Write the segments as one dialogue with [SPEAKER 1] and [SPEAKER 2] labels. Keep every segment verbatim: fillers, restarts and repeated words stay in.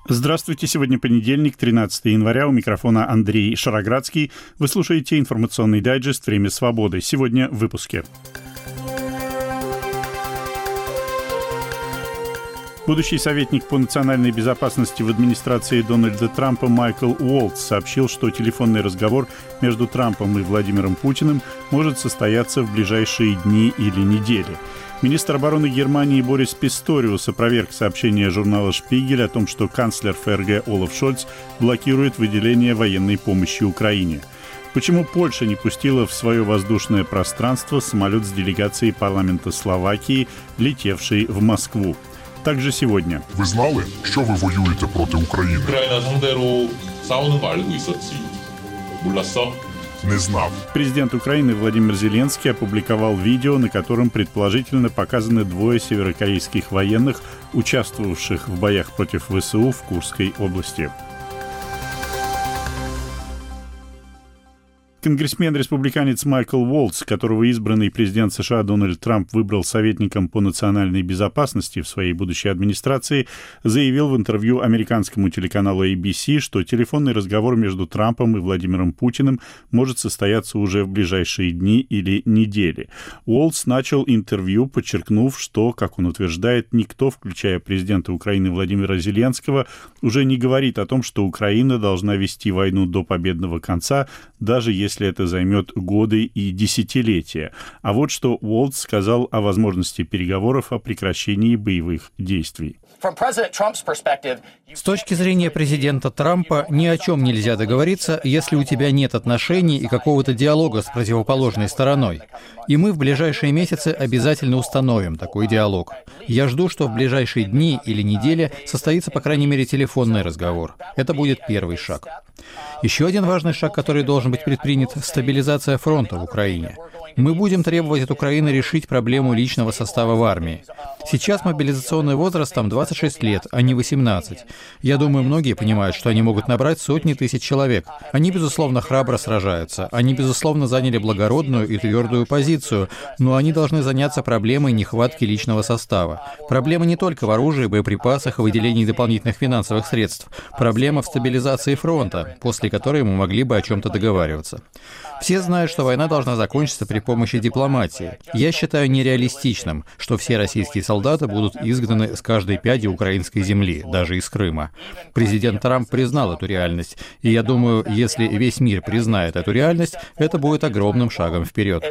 [SPEAKER 1] Здравствуйте, сегодня понедельник, тринадцатое января, у микрофона Андрей Шароградский. Вы слушаете информационный дайджест «Время свободы». Сегодня в выпуске. Будущий советник по национальной безопасности в администрации Дональда Трампа Майкл Уолтс сообщил, что телефонный разговор между Трампом и Владимиром Путиным может состояться в ближайшие дни или недели. Министр обороны Германии Борис Писториус опроверг сообщение журнала «Шпигель» о том, что канцлер ФРГ Олаф Шольц блокирует выделение военной помощи Украине. Почему Польша не пустила в свое воздушное пространство самолет с делегацией парламента Словакии, летевший в Москву? Также сегодня.
[SPEAKER 2] Ви знали, що ви воюєте проти України?
[SPEAKER 3] 우크라이나 상대로 싸우는 거 알고 있었지. 몰랐어?
[SPEAKER 2] Не знав.
[SPEAKER 1] Президент Украины Владимир Зеленский опубликовал видео, на котором предположительно показаны двое северокорейских военных, участвовавших в боях против ВСУ в Курской области. Конгрессмен-республиканец Майкл Уолтс, которого избранный президент США Дональд Трамп выбрал советником по национальной безопасности в своей будущей администрации, заявил в интервью американскому телеканалу эй би си, что телефонный разговор между Трампом и Владимиром Путиным может состояться уже в ближайшие дни или недели. Уолтс начал интервью, подчеркнув, что, как он утверждает, никто, включая президента Украины Владимира Зеленского, уже не говорит о том, что Украина должна вести войну до победного конца, даже если если это займет годы и десятилетия. А вот что Уолтс сказал о возможности переговоров о прекращении боевых действий.
[SPEAKER 4] С точки зрения президента Трампа, ни о чем нельзя договориться, если у тебя нет отношений и какого-то диалога с противоположной стороной. И мы в ближайшие месяцы обязательно установим такой диалог. Я жду, что в ближайшие дни или недели состоится, по крайней мере, телефонный разговор. Это будет первый шаг. Еще один важный шаг, который должен быть предпринят – стабилизация фронта в Украине. Мы будем требовать от Украины решить проблему личного состава в армии. Сейчас мобилизационный возраст там двадцать шесть лет, а не восемнадцать. Я думаю, многие понимают, что они могут набрать сотни тысяч человек. Они, безусловно, храбро сражаются. Они, безусловно, заняли благородную и твердую позицию, но они должны заняться проблемой нехватки личного состава. Проблема не только в оружии, боеприпасах и выделении дополнительных финансовых средств. Проблема в стабилизации фронта, после которой мы могли бы о чем-то договариваться. Все знают, что война должна закончиться при помощи дипломатии. Я считаю нереалистичным, что все российские солдаты будут изгнаны с каждой пяди украинской земли, даже из Крыма. Президент Трамп признал эту реальность, и я думаю, если весь мир признает эту реальность, это будет огромным шагом вперед.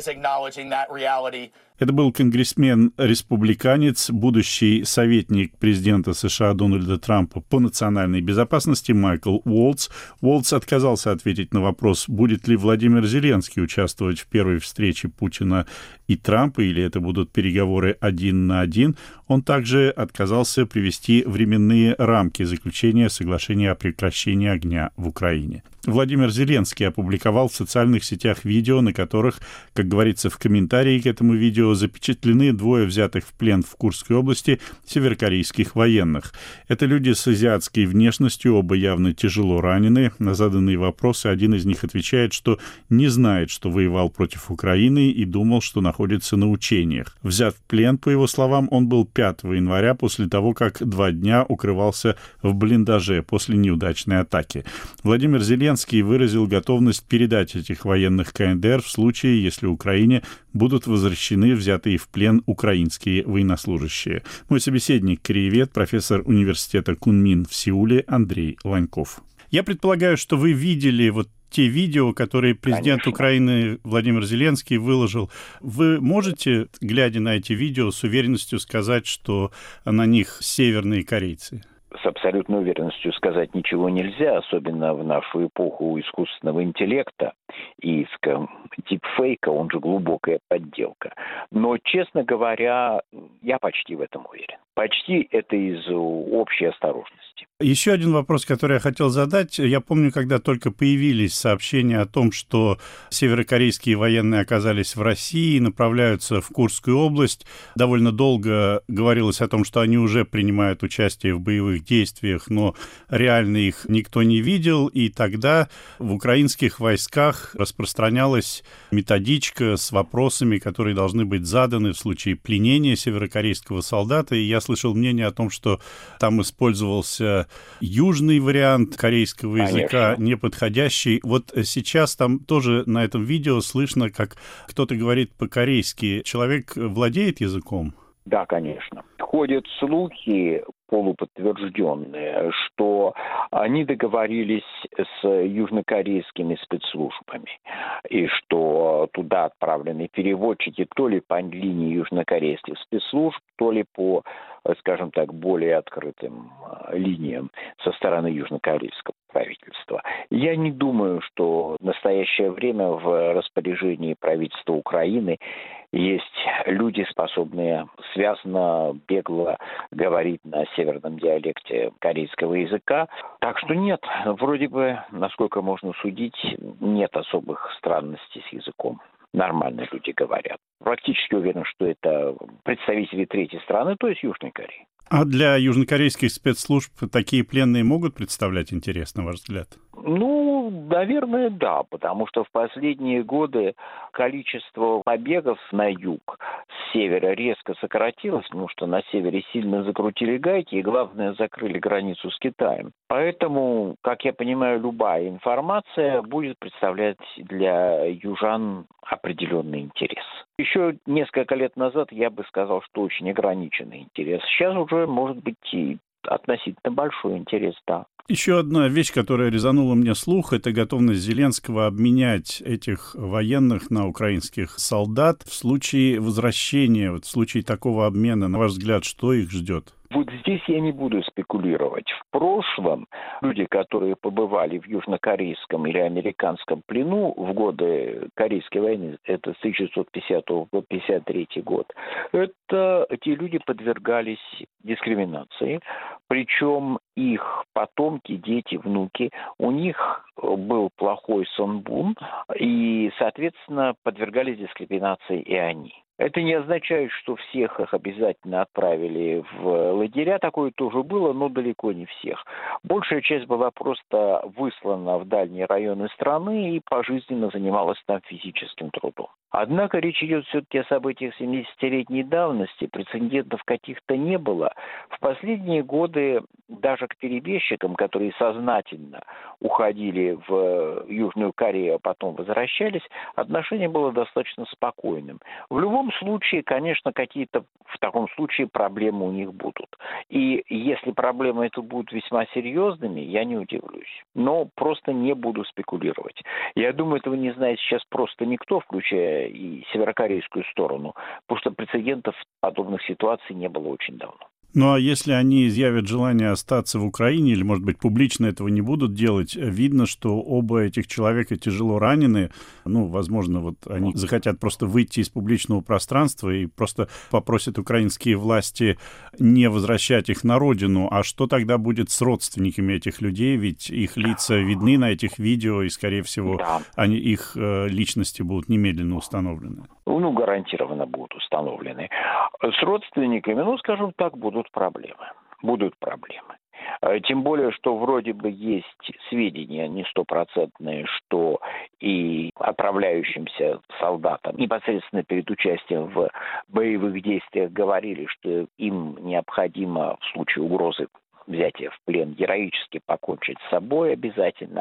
[SPEAKER 1] Это был конгрессмен-республиканец, будущий советник президента США Дональда Трампа по национальной безопасности Майкл Уолтс. Уолтс отказался ответить на вопрос, будет ли Владимир Зеленский участвовать в первой встрече Путина и Трампа, или это будут переговоры один на один. Он также отказался привести временные рамки заключения соглашения о прекращении огня в Украине. Владимир Зеленский опубликовал в социальных сетях видео, на которых, как говорится в комментарии к этому видео, запечатлены двое взятых в плен в Курской области северокорейских военных. Это люди с азиатской внешностью, оба явно тяжело ранены. На заданные вопросы один из них отвечает, что не знает, что воевал против Украины и думал, что находится на учениях. Взят в плен, по его словам, он был пятого января после того, как два дня укрывался в блиндаже после неудачной атаки. Владимир Зеленский выразил готовность передать этих военных ка эн дэ эр в случае, если Украине будут возвращены взятые в плен украинские военнослужащие. Мой собеседник, кореевед, профессор университета Кунмин в Сеуле Андрей Ланьков. Я предполагаю, что вы видели вот те видео, которые президент Конечно. Украины Владимир Зеленский выложил. Вы можете, глядя на эти видео, с уверенностью сказать, что на них северные корейцы?
[SPEAKER 5] С абсолютной уверенностью сказать ничего нельзя, особенно в нашу эпоху искусственного интеллекта и дипфейка, он же глубокая подделка. Но, честно говоря, я почти в этом уверен. Почти это из общей осторожности.
[SPEAKER 1] Еще один вопрос, который я хотел задать. Я помню, когда только появились сообщения о том, что северокорейские военные оказались в России и направляются в Курскую область, довольно долго говорилось о том, что они уже принимают участие в боевых действиях, но реально их никто не видел, и тогда в украинских войсках сетях распространялась методичка с вопросами, которые должны быть заданы в случае пленения северокорейского солдата. И я слышал мнение о том, что там использовался южный вариант корейского языка,
[SPEAKER 5] Конечно.
[SPEAKER 1] неподходящий. Вот сейчас там тоже на этом видео слышно, как кто-то говорит по-корейски. Человек владеет языком?
[SPEAKER 5] Да, конечно. Ходят слухи полуподтвержденные, что они договорились с южнокорейскими спецслужбами, и что туда отправлены переводчики то ли по линии южнокорейских спецслужб, то ли по, скажем так, более открытым линиям со стороны южнокорейского правительства. Я не думаю, что в настоящее время в распоряжении правительства Украины есть люди, способные связно, бегло говорить на северном диалекте корейского языка. Так что нет, вроде бы, насколько можно судить, нет особых странностей с языком. Нормально люди говорят. Практически уверен, что это представители третьей страны, то есть Южной Кореи.
[SPEAKER 1] А для южнокорейских спецслужб такие пленные могут представлять интерес, на ваш взгляд?
[SPEAKER 5] Ну, наверное, да, потому что в последние годы количество побегов на юг с севера резко сократилось, потому что на севере сильно закрутили гайки и, главное, закрыли границу с Китаем. Поэтому, как я понимаю, любая информация будет представлять для южан определенный интерес. Еще несколько лет назад я бы сказал, что очень ограниченный интерес. Сейчас уже может быть и относительно большой интерес, да.
[SPEAKER 1] Еще одна вещь, которая резанула мне слух, это готовность Зеленского обменять этих военных на украинских солдат в случае возвращения, вот в случае такого обмена. На ваш взгляд, что их ждет?
[SPEAKER 5] Вот здесь я не буду спекулировать. В прошлом люди, которые побывали в южнокорейском или американском плену в годы Корейской войны, это с тысяча девятьсот пятидесятого по пятьдесят третий год, это те люди подвергались дискриминации, причем их потомки, дети, внуки, у них был плохой сонбун, и, соответственно, подвергались дискриминации и они. Это не означает, что всех их обязательно отправили в лагеря. Такое тоже было, но далеко не всех. Большая часть была просто выслана в дальние районы страны и пожизненно занималась там физическим трудом. Однако речь идет все-таки о событиях семидесятилетней давности. Прецедентов каких-то не было. В последние годы даже к перебежчикам, которые сознательно уходили в Южную Корею, а потом возвращались, отношение было достаточно спокойным. В любом случае, конечно, какие-то в таком случае проблемы у них будут. И если проблемы эти будут весьма серьезными, я не удивлюсь. Но просто не буду спекулировать. Я думаю, этого не знает сейчас просто никто, включая и северокорейскую сторону, потому что прецедентов подобных ситуаций не было очень давно.
[SPEAKER 1] Ну а если они изъявят желание остаться в Украине, или, может быть, публично этого не будут делать, видно, что оба этих человека тяжело ранены. Ну, возможно, вот они захотят просто выйти из публичного пространства и просто попросят украинские власти не возвращать их на родину. А что тогда будет с родственниками этих людей? Ведь их лица видны на этих видео, и, скорее всего,
[SPEAKER 5] да.
[SPEAKER 1] они, их э, личности будут немедленно установлены.
[SPEAKER 5] Ну, гарантированно будут установлены. С родственниками, ну, скажем так, будут проблемы. Будут проблемы. Тем более, что вроде бы есть сведения не стопроцентные, что и отправляющимся солдатам непосредственно перед участием в боевых действиях говорили, что им необходимо в случае угрозы взятия в плен героически покончить с собой обязательно.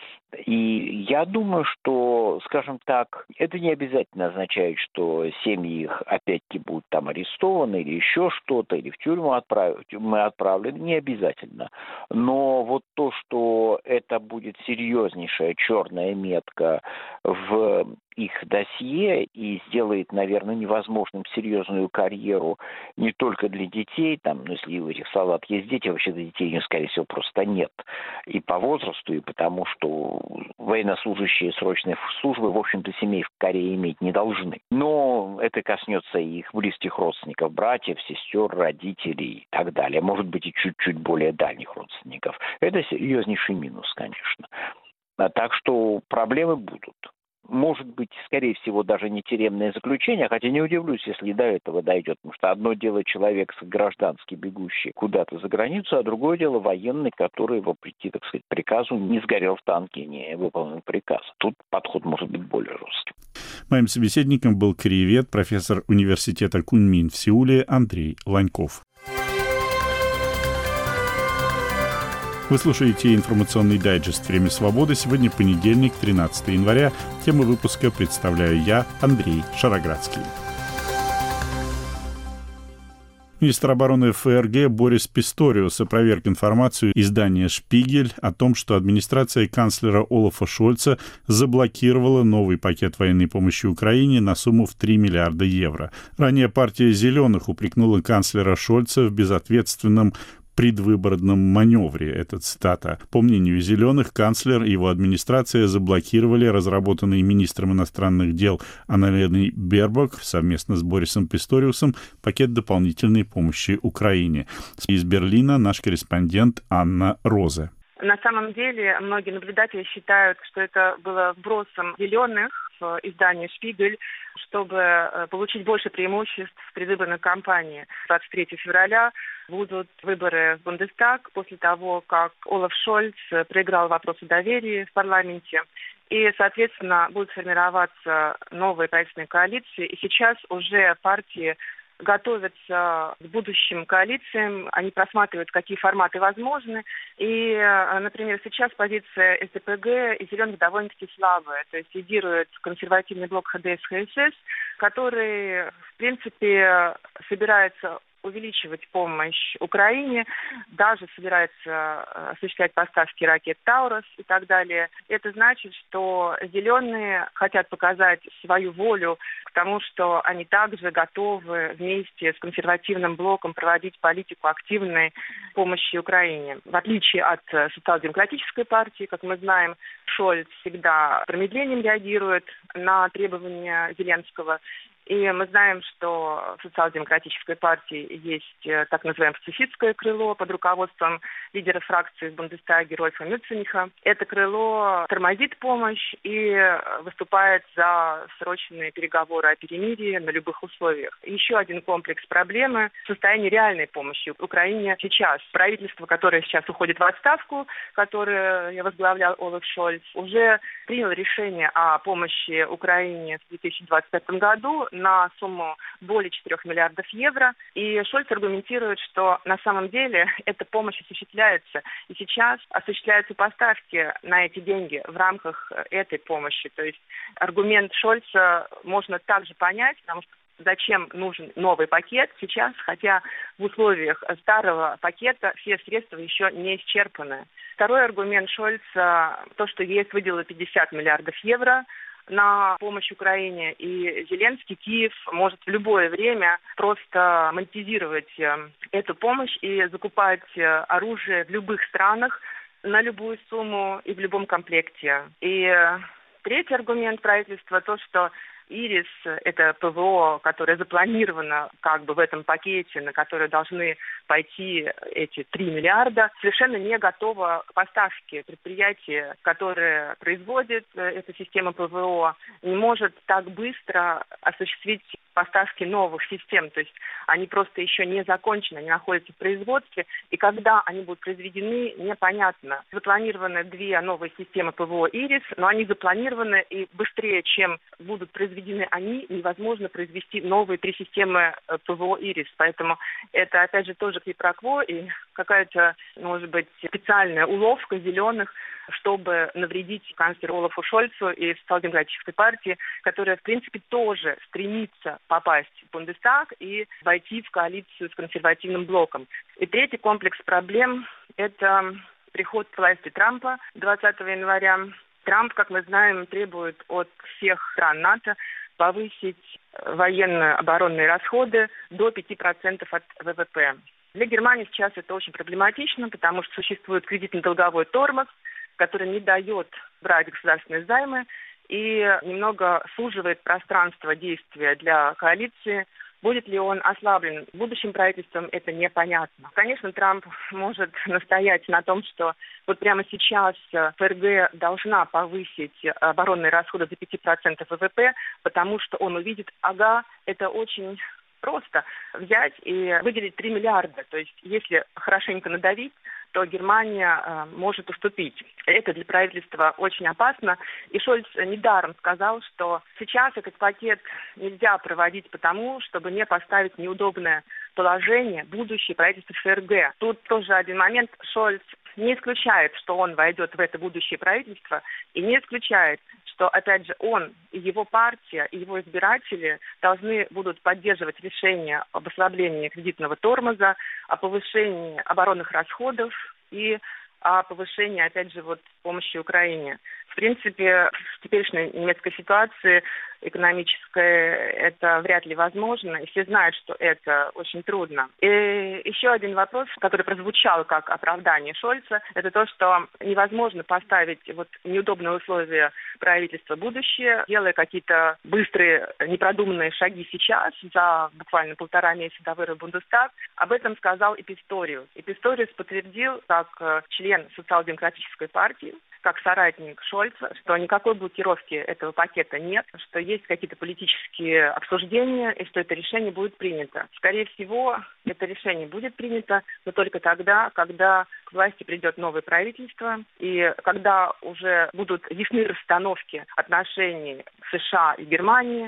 [SPEAKER 5] И я думаю, что, скажем так, это не обязательно означает, что семьи их опять-таки будут там арестованы или еще что-то, или в тюрьму отправят, мы отправлены, не обязательно. Но вот то, что это будет серьезнейшая черная метка в их досье и сделает, наверное, невозможным серьезную карьеру не только для детей, там, ну, если у этих солдат есть дети, вообще-то детей у них, скорее всего, просто нет. И по возрасту, и потому что военнослужащие срочной службы, в общем-то, семей в Корее иметь не должны. Но это коснется и их близких родственников, братьев, сестер, родителей и так далее. Может быть, и чуть-чуть более дальних родственников. Это серьезнейший минус, конечно. А так что проблемы будут. может быть, скорее всего, даже не тюремное заключение, хотя не удивлюсь, если и до этого дойдет, потому что одно дело человек гражданский, бегущий куда-то за границу, а другое дело военный, который, вопреки, так сказать, приказу, не сгорел в танке, не выполнил приказ. Тут подход может быть более жестким.
[SPEAKER 1] Моим собеседником был краевед, профессор университета Куньмин в Сеуле Андрей Ланьков. Вы слушаете информационный дайджест «Время свободы». Сегодня понедельник, тринадцатое января. Тему выпуска представляю я, Андрей Шароградский. Министр обороны ФРГ Борис Писториус опроверг информацию издания «Шпигель» о том, что администрация канцлера Олафа Шольца заблокировала новый пакет военной помощи Украине на сумму в три миллиарда евро. Ранее партия «Зеленых» упрекнула канцлера Шольца в безответственном предвыборном маневре. Это цитата. По мнению «Зеленых», канцлер и его администрация заблокировали разработанный министром иностранных дел Анналеной Бербок совместно с Борисом Писториусом пакет дополнительной помощи Украине. Из Берлина наш корреспондент Анна Розе.
[SPEAKER 6] На самом деле, многие наблюдатели считают, что это было вбросом «Зеленых» в издание «Шпигель», чтобы получить больше преимуществ в предвыборной кампании. двадцать третьего февраля будут выборы в Бундестаг после того, как Олаф Шольц проиграл вопрос о доверии в парламенте. И, соответственно, будут формироваться новые правительственные коалиции. И сейчас уже партии готовятся к будущим коалициям, они просматривают, какие форматы возможны. И, например, сейчас позиция СДПГ и «Зеленых» довольно-таки слабая. То есть лидирует консервативный блок ХДС-ХСС, который, в принципе, собирается увеличивать помощь Украине, даже собирается осуществлять поставки ракет «Таурус» и так далее. Это значит, что «Зеленые» хотят показать свою волю к тому, что они также готовы вместе с консервативным блоком проводить политику активной помощи Украине. В отличие от социал-демократической партии, как мы знаем, Шольц всегда промедлением реагирует на требования Зеленского. И мы знаем, что в социал-демократической партии есть так называемое пацифистское крыло под руководством лидера фракции в Бундестаге Рольфа Мюцениха. Это крыло тормозит помощь и выступает за срочные переговоры о перемирии на любых условиях. Еще один комплекс проблемы – состояние реальной помощи Украине сейчас. Правительство, которое сейчас уходит в отставку, которое возглавлял Олаф Шольц, уже приняло решение о помощи Украине в две тысячи двадцать пятом году на сумму более четырех миллиардов евро. И Шольц аргументирует, что на самом деле эта помощь осуществляется. И сейчас осуществляются поставки на эти деньги в рамках этой помощи. То есть аргумент Шольца можно также понять, потому что зачем нужен новый пакет сейчас, хотя в условиях старого пакета все средства еще не исчерпаны. Второй аргумент Шольца – то, что ЕС выделил пятьдесят миллиардов евро на помощь Украине, и Зеленский, Киев может в любое время просто монетизировать эту помощь и закупать оружие в любых странах на любую сумму и в любом комплекте. И третий аргумент правительства – то, что «Ирис» — это ПВО, которое запланировано как бы в этом пакете, на которое должны пойти эти три миллиарда, совершенно не готово к поставке. Предприятие, которое производит эту систему ПВО, не может так быстро осуществить поставки новых систем. То есть они просто еще не закончены, они находятся в производстве, и когда они будут произведены, непонятно. Запланированы две новые системы ПВО «Ирис», но они запланированы, и быстрее, чем будут произведены они, невозможно произвести новые три системы ПВО «Ирис». Поэтому это, опять же, тоже квипрокво и какая-то, может быть, специальная уловка «Зеленых», чтобы навредить канцлеру Олафу Шольцу и социал-демократической партии, которая, в принципе, тоже стремится попасть в Бундестаг и войти в коалицию с консервативным блоком. И третий комплекс проблем – это приход к власти Трампа двадцатого января. Трамп, как мы знаем, требует от всех стран НАТО повысить военно-оборонные расходы до пяти процентов от ВВП. Для Германии сейчас это очень проблематично, потому что существует кредитно-долговой тормоз, который не дает брать государственные займы и немного суживает пространство действия для коалиции. Будет ли он ослаблен будущим правительством, это непонятно. Конечно, Трамп может настоять на том, что вот прямо сейчас ФРГ должна повысить оборонные расходы до пяти процентов ВВП, потому что он увидит, ага, это очень просто взять и выделить три миллиарда. То есть, если хорошенько надавить, то Германия э, может уступить. Это для правительства очень опасно. И Шольц недаром сказал, что сейчас этот пакет нельзя проводить потому, чтобы не поставить неудобное положение будущее правительство ФРГ. Тут тоже один момент. Шольц не исключает, что он войдет в это будущее правительство, и не исключает, что, опять же, он и его партия, и его избиратели должны будут поддерживать решение об ослаблении кредитного тормоза, о повышении оборонных расходов и о повышении, опять же, вот, помощи Украине. В принципе, в теперешней немецкой ситуации экономической это вряд ли возможно, и все знают, что это очень трудно. И еще один вопрос, который прозвучал как оправдание Шольца, это то, что невозможно поставить вот неудобные условия правительства будущее, делая какие-то быстрые, непродуманные шаги сейчас, за буквально полтора месяца до выборов в Бундестаг. Об этом сказал Эписториус. Эписториус подтвердил, как член социал-демократической партии, как соратник Шольца, что никакой блокировки этого пакета нет, что есть какие-то политические обсуждения и что это решение будет принято. Скорее всего, это решение будет принято, но только тогда, когда к власти придет новое правительство и когда уже будут ясны расстановки отношений США и Германии,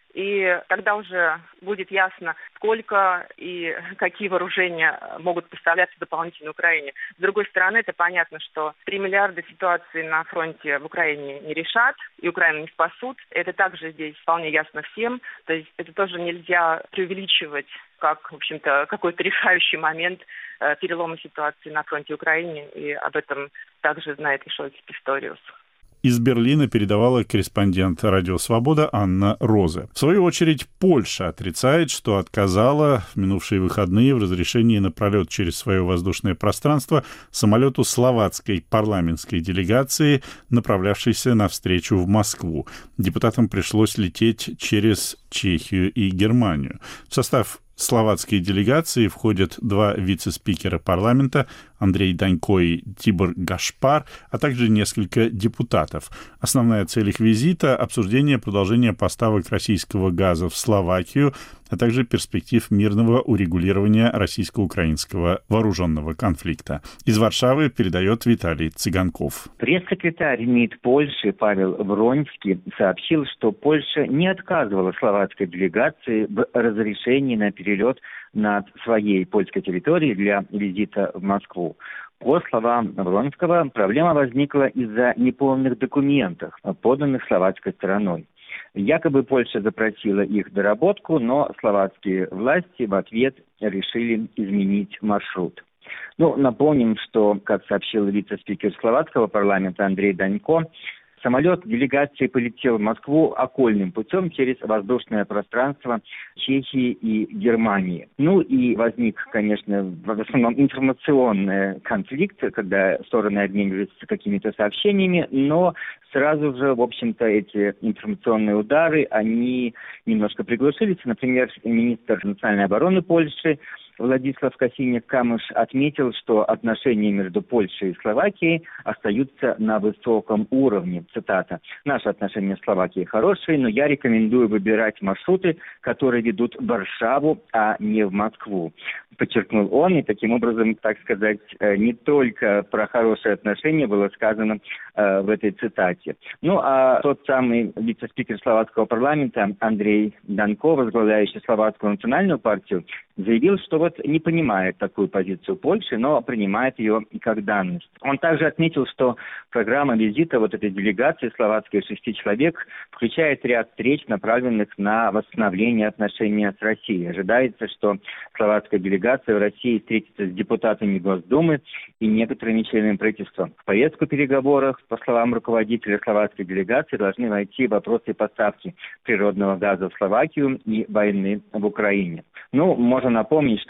[SPEAKER 6] и тогда уже будет ясно, сколько и какие вооружения могут поставляться дополнительно Украине. С другой стороны, это понятно, что три миллиарда ситуации на фронте в Украине не решат, и Украину не спасут. Это также здесь вполне ясно всем. То есть это тоже нельзя преувеличивать как, в общем-то, какой-то решающий момент э, перелома ситуации на фронте Украины, и об этом также знает и Шольц Писториус.
[SPEAKER 1] Из Берлина передавала корреспондент «Радио Свобода» Анна Розе. В свою очередь, Польша отрицает, что отказала в минувшие выходные в разрешении на пролет через свое воздушное пространство самолету словацкой парламентской делегации, направлявшейся навстречу в Москву. Депутатам пришлось лететь через Чехию и Германию. В состав словацкой делегации входят два вице-спикера парламента Андрей Данько и Тибор Гашпар, а также несколько депутатов. Основная цель их визита – обсуждение продолжения поставок российского газа в Словакию, а также перспектив мирного урегулирования российско-украинского вооруженного конфликта. Из Варшавы передает Виталий Цыганков.
[SPEAKER 7] Пресс-секретарь МИД Польши Павел Вронский сообщил, что Польша не отказывала словацкой делегации в разрешении на перелет над своей польской территорией для визита в Москву. По словам Вронского, проблема возникла из-за неполных документов, поданных словацкой стороной. Якобы Польша запросила их доработку, но словацкие власти в ответ решили изменить маршрут. Ну, напомним, что, как сообщил вице-спикер словацкого парламента Андрей Данько, самолет делегации полетел в Москву окольным путем через воздушное пространство Чехии и Германии. Ну и возник, конечно, в основном информационный конфликт, когда стороны обмениваются какими-то сообщениями, но сразу же, в общем-то, эти информационные удары, они немножко приглушились. Например, министр национальной обороны Польши Владислав Косiniak-Камыш отметил, что отношения между Польшей и Словакией остаются на высоком уровне. Цитата. «Наши отношения с Словакией хорошие, но я рекомендую выбирать маршруты, которые ведут в Варшаву, а не в Москву», подчеркнул он. И таким образом, так сказать, не только про хорошие отношения было сказано э, в этой цитате. Ну, а тот самый вице-спикер словацкого парламента Андрей Данько, возглавляющий словацкую национальную партию, заявил, что вот не понимает такую позицию Польши, но принимает ее как данность. Он также отметил, что программа визита вот этой делегации словацкой шести человек включает ряд встреч, направленных на восстановление отношений с Россией. Ожидается, что словацкая делегация в России встретится с депутатами Госдумы и некоторыми членами правительства. В повестку переговоров, по словам руководителя словацкой делегации, должны войти вопросы поставки природного газа в Словакию и войны в Украине. Ну, можно напомнить, что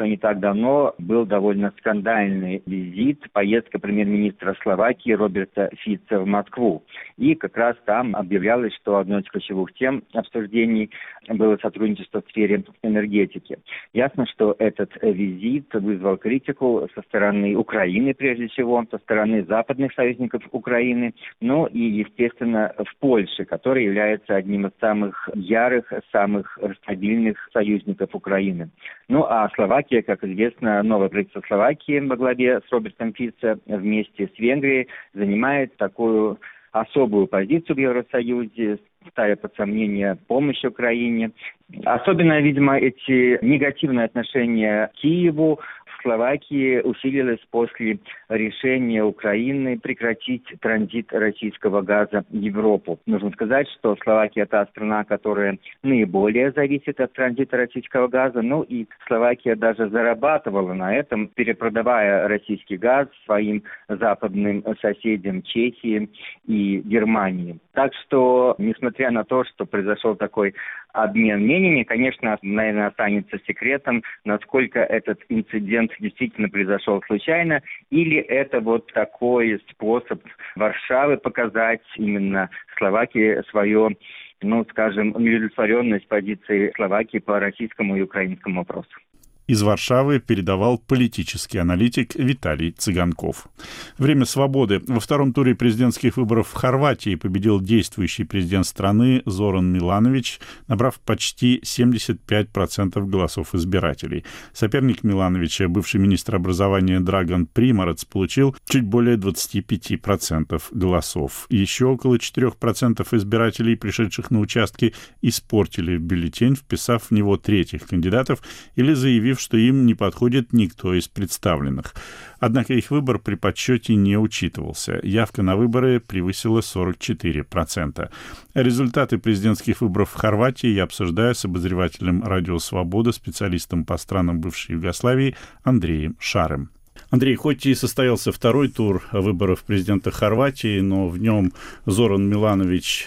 [SPEAKER 7] что не так давно был довольно скандальный визит, поездка премьер-министра Словакии Роберта Фица в Москву. И как раз там объявлялось, что одной из ключевых тем обсуждений было сотрудничество в сфере энергетики. Ясно, что этот визит вызвал критику со стороны Украины, прежде всего, со стороны западных союзников Украины, ну и, естественно, в Польше, которая является одним из самых ярых, самых стабильных союзников Украины. Ну а Словакия, как известно, новое правительство Словакии во главе с Робертом Фицо вместе с Венгрией занимает такую особую позицию в Евросоюзе, ставя под сомнение помощь Украине. Особенно, видимо, эти негативные отношения к Киеву в Словакии усилилось после решения Украины прекратить транзит российского газа в Европу. Нужно сказать, что Словакия – та страна, которая наиболее зависит от транзита российского газа. Ну и Словакия даже зарабатывала на этом, перепродавая российский газ своим западным соседям Чехии и Германии. Так что, несмотря на то, что произошел такой обмен мнениями, конечно, наверное, останется секретом, насколько этот инцидент действительно произошел случайно, или это вот такой способ Варшавы показать именно Словакии свое, ну, скажем, неудовлетворенность позиции Словакии по российскому и украинскому вопросу.
[SPEAKER 1] Из Варшавы передавал политический аналитик Виталий Цыганков. Время свободы. Во втором туре президентских выборов в Хорватии победил действующий президент страны Зоран Миланович, набрав почти семьдесят пять процентов голосов избирателей. Соперник Милановича, бывший министр образования Драган Приморец, получил чуть более двадцать пять процентов голосов. Еще около четыре процента избирателей, пришедших на участки, испортили бюллетень, вписав в него третьих кандидатов или заявив, что им не подходит никто из представленных. Однако их выбор при подсчете не учитывался. Явка на выборы превысила сорок четыре процента. Результаты президентских выборов в Хорватии я обсуждаю с обозревателем «Радио Свобода», специалистом по странам бывшей Югославии Андреем Шарым. Андрей, хоть и состоялся второй тур выборов президента Хорватии, но в нем Зоран Миланович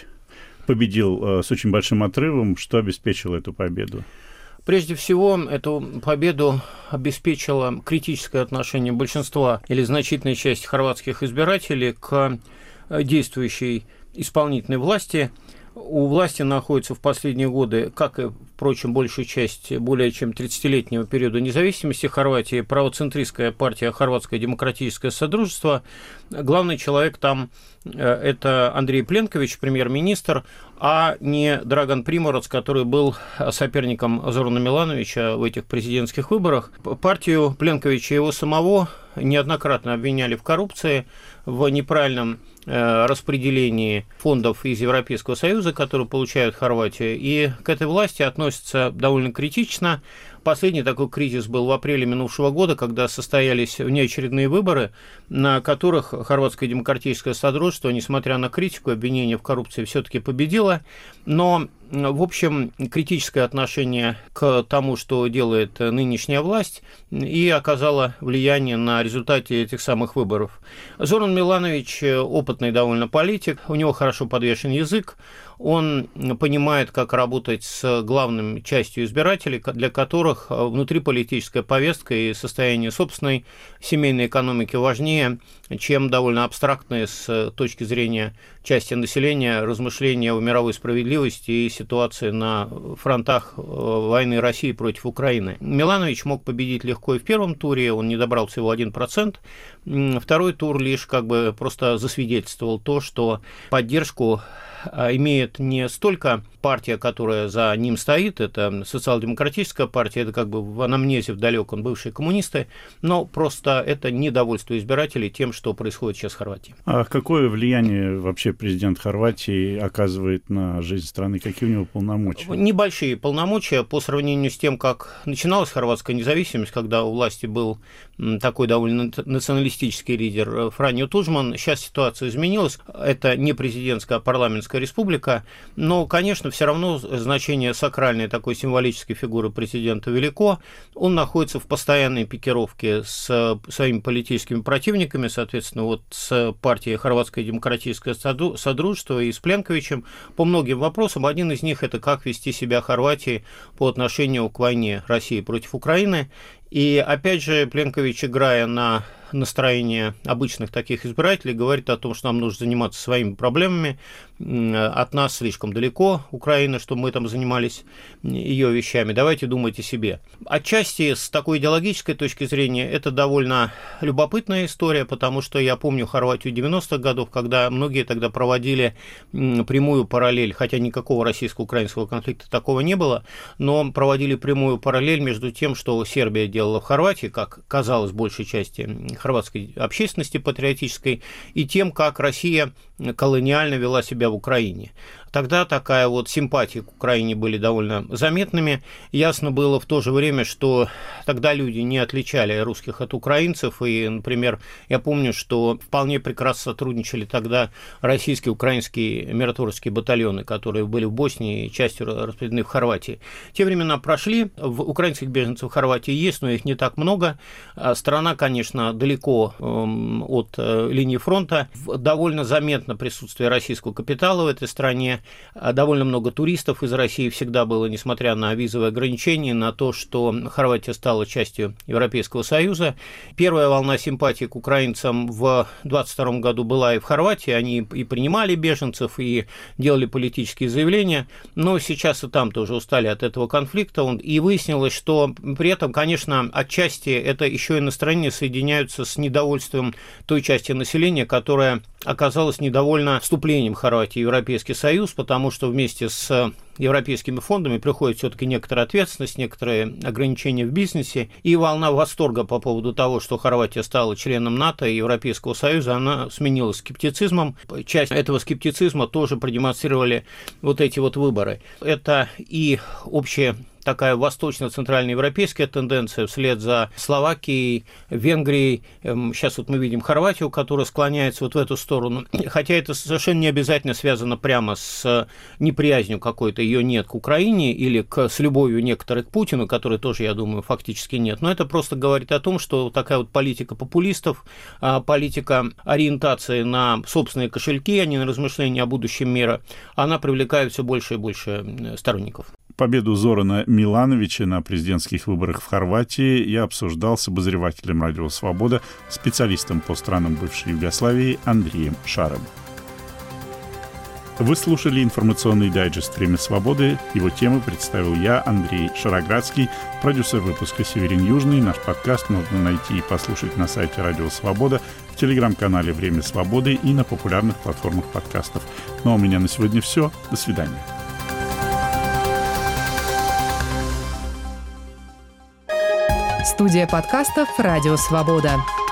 [SPEAKER 1] победил с очень большим отрывом. Что обеспечило эту победу?
[SPEAKER 8] Прежде всего, эту победу обеспечило критическое отношение большинства или значительной части хорватских избирателей к действующей исполнительной власти. У власти находится в последние годы, как и, впрочем, большая часть более чем тридцатилетнего периода независимости Хорватии, правоцентристская партия Хорватское демократическое содружество. Главный человек там – это Андрей Пленкович, премьер-министр, а не Драган Приморец, который был соперником Зорана Милановича в этих президентских выборах. Партию Пленковича и его самого неоднократно обвиняли в коррупции, в неправильном распределении фондов из Европейского Союза, которые получают Хорватия, и к этой власти относятся довольно критично. Последний такой кризис был в апреле минувшего года, когда состоялись внеочередные выборы, на которых Хорватское демократическое содружество, несмотря на критику и обвинения в коррупции, все-таки победило. Но, в общем, критическое отношение к тому, что делает нынешняя власть, и оказало влияние на результаты этих самых выборов. Зоран Миланович опытный довольно политик, у него хорошо подвешен язык, он понимает, как работать с главной частью избирателей, для которых внутриполитическая повестка и состояние собственной семейной экономики важнее, чем довольно абстрактные с точки зрения части населения размышления о мировой справедливости и ситуации на фронтах войны России против Украины. Миланович мог победить легко и в первом туре, он не добрал всего один процент. Второй тур лишь как бы просто засвидетельствовал то, что поддержку имеет не столько партия, которая за ним стоит, это социал-демократическая партия, это как бы в анамнезе в далеком бывшие коммунисты, но просто это недовольство избирателей тем, что происходит сейчас в Хорватии.
[SPEAKER 1] А какое влияние вообще президент Хорватии оказывает на жизнь страны? Какие у него полномочия?
[SPEAKER 8] Небольшие полномочия по сравнению с тем, как начиналась хорватская независимость, когда у власти был такой довольно националистический лидер Франjo Тужман. Сейчас ситуация изменилась. Это не президентская, а парламентская республика, но, конечно, все равно значение сакральной такой символической фигуры президента велико. Он находится в постоянной пикировке с своими политическими противниками, соответственно, вот с партией Хорватское демократическое содружество и с Пленковичем по многим вопросам. Один из них – это как вести себя Хорватии по отношению к войне России против Украины. И опять же, Пленкович, играя на настроение обычных таких избирателей, говорит о том, что нам нужно заниматься своими проблемами, от нас слишком далеко Украина, чтобы мы там занимались ее вещами, давайте думать о себе. Отчасти с такой идеологической точки зрения это довольно любопытная история, потому что я помню Хорватию девяностых годов, когда многие тогда проводили прямую параллель, хотя никакого российско-украинского конфликта такого не было, но проводили прямую параллель между тем, что Сербия делала в Хорватии, как казалось большей части хорватской общественности патриотической, и тем, как Россия колониально вела себя в Украине. Тогда такая вот симпатии к Украине были довольно заметными. Ясно было в то же время, что тогда люди не отличали русских от украинцев. И, например, я помню, что вполне прекрасно сотрудничали тогда российские, украинские миротворческие батальоны, которые были в Боснии и частью распределены в Хорватии. Те времена прошли. В украинских беженцев в Хорватии есть, но их не так много. Страна, конечно, далеко от линии фронта. Довольно заметно присутствие российского капитала в этой стране. Довольно много туристов из России всегда было, несмотря на визовые ограничения, на то, что Хорватия стала частью Европейского Союза. Первая волна симпатии к украинцам в двадцать втором году была и в Хорватии. Они и принимали беженцев, и делали политические заявления. Но сейчас и там тоже устали от этого конфликта. И выяснилось, что при этом, конечно, отчасти это еще и настроения соединяются с недовольством той части населения, которая оказалась недовольна вступлением Хорватии в Европейский Союз, потому что вместе с европейскими фондами приходит все-таки некоторая ответственность, некоторые ограничения в бизнесе, и волна восторга по поводу того, что Хорватия стала членом НАТО и Европейского Союза, она сменилась скептицизмом. Часть этого скептицизма тоже продемонстрировали вот эти вот выборы. Это и общее такая восточно-центральноевропейская тенденция вслед за Словакией, Венгрией. Сейчас вот мы видим Хорватию, которая склоняется вот в эту сторону. Хотя это совершенно не обязательно связано прямо с неприязнью какой-то, ее нет к Украине или к, с любовью некоторых к Путину, которой тоже, я думаю, фактически нет. Но это просто говорит о том, что такая вот политика популистов, политика ориентации на собственные кошельки, а не на размышления о будущем мира, она привлекает все больше и больше сторонников.
[SPEAKER 1] Победу Зорана Милановича на президентских выборах в Хорватии я обсуждал с обозревателем «Радио Свобода», специалистом по странам бывшей Югославии Андреем Шаром. Вы слушали информационный дайджест «Время свободы». Его темы представил я, Андрей Шароградский, продюсер выпуска «Северин Южный». Наш подкаст можно найти и послушать на сайте «Радио Свобода», в телеграм-канале «Время свободы» и на популярных платформах подкастов. Ну а у меня на сегодня все. До свидания.
[SPEAKER 9] Студия подкастов «Радио Свобода».